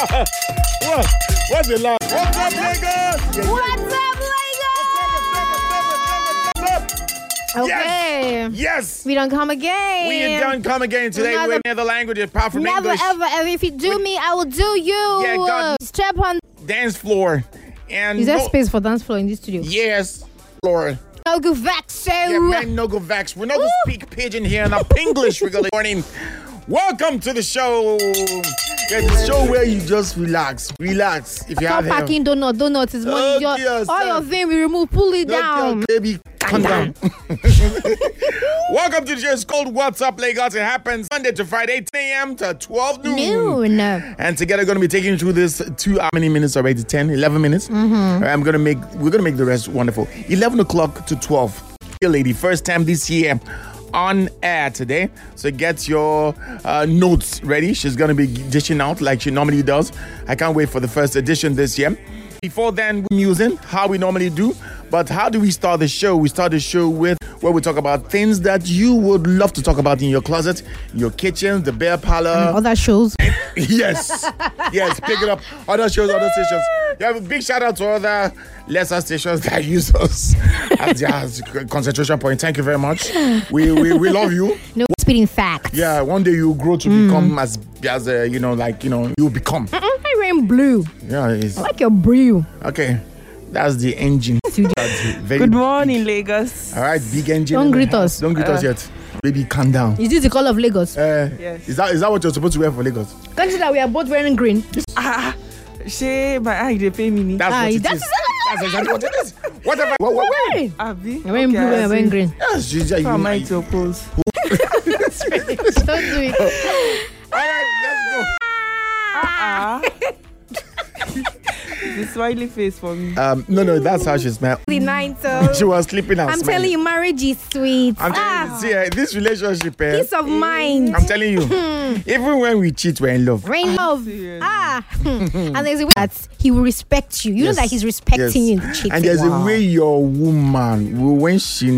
What's the line? What's up, Lagos? What's up, Lagos? Okay. Yes. We don't come again. We don't come again today. We're in another language apart from never, English. Never, ever. If you do me, I will do you. Yeah, God. Step on Dance floor. And is there space for dance floor in this studio? Yes, Laura. No go vex. Yeah, man, no go vex. We're not going to speak pigeon here in our English regular morning. Welcome to the show. Yeah, the show where you just relax. Relax. If you Stop have packing donut is money. All your vein we remove, pull it down. Baby, calm down. Welcome to the show. It's called What's Up, Lagos. It happens Monday to Friday, 10 a.m. to 12 noon. And together, going to be taking you through this how many minutes already? 10, 11 minutes? Mm-hmm. We're going to make the rest wonderful. 11 o'clock to 12. Dear lady, first time this year on air today. So get your notes ready. She's going to be dishing out like she normally does. I can't wait for the first edition this year. Before then, we're musing, how we normally do. But how do we start the show? We start the show with where we talk about things that you would love to talk about in your closet, your kitchen, the bear parlor. Other shows. Yes. Yes, pick it up. Other shows, other stations. You have a big shout out to other lesser stations that use us as their concentration point. Thank you very much. We love you. No spitting facts. Yeah, one day you grow to become as you become. I wearing blue. Yeah, it's I like your blue. Okay. That's the engine. Good morning, Lagos. All right, big engine. Don't greet us. Don't greet us yet. Baby, calm down. Is this the color of Lagos? Yes. Is that what you're supposed to wear for Lagos? Can't you see that we are both wearing green? She, my eye, they pay me. That's what it is. That's exactly what it is. Whatever. What wearing? Abi. I'm wearing blue and I'm wearing green. Yes, you am I to oppose? Don't do it. All right, let's go. The smiley face for me. No, that's how she smelled. The night, so She was sleeping and I'm smiling. telling you, marriage is sweet. I'm telling you, see, this relationship, Peace of mind. I'm telling you, even when we cheat, we're in love. We're in love. Serious. And there's a way that he will respect you. You know that he's respecting you in the cheating. And there's a way your woman, when she